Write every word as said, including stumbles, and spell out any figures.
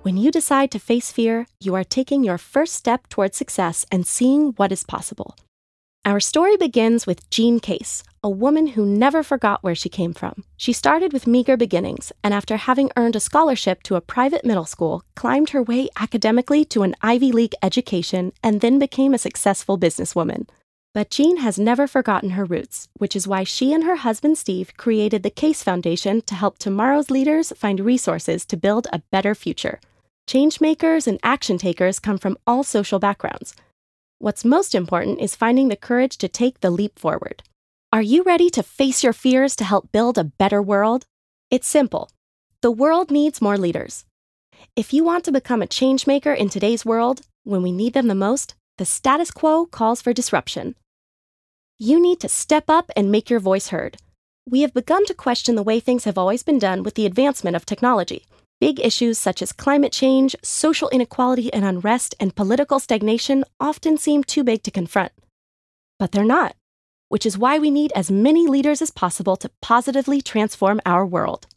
When you decide to face fear, you are taking your first step towards success and seeing what is possible. Our story begins with Jean Case, a woman who never forgot where she came from. She started with meager beginnings, and after having earned a scholarship to a private middle school, climbed her way academically to an Ivy League education and then became a successful businesswoman. But Jean has never forgotten her roots, which is why she and her husband Steve created the Case Foundation to help tomorrow's leaders find resources to build a better future. Changemakers and action takers come from all social backgrounds. What's most important is finding the courage to take the leap forward. Are you ready to face your fears to help build a better world? It's simple. The world needs more leaders. If you want to become a changemaker in today's world, when we need them the most, the status quo calls for disruption. You need to step up and make your voice heard. We have begun to question the way things have always been done with the advancement of technology. Big issues such as climate change, social inequality and unrest, and political stagnation often seem too big to confront. But they're not, which is why we need as many leaders as possible to positively transform our world.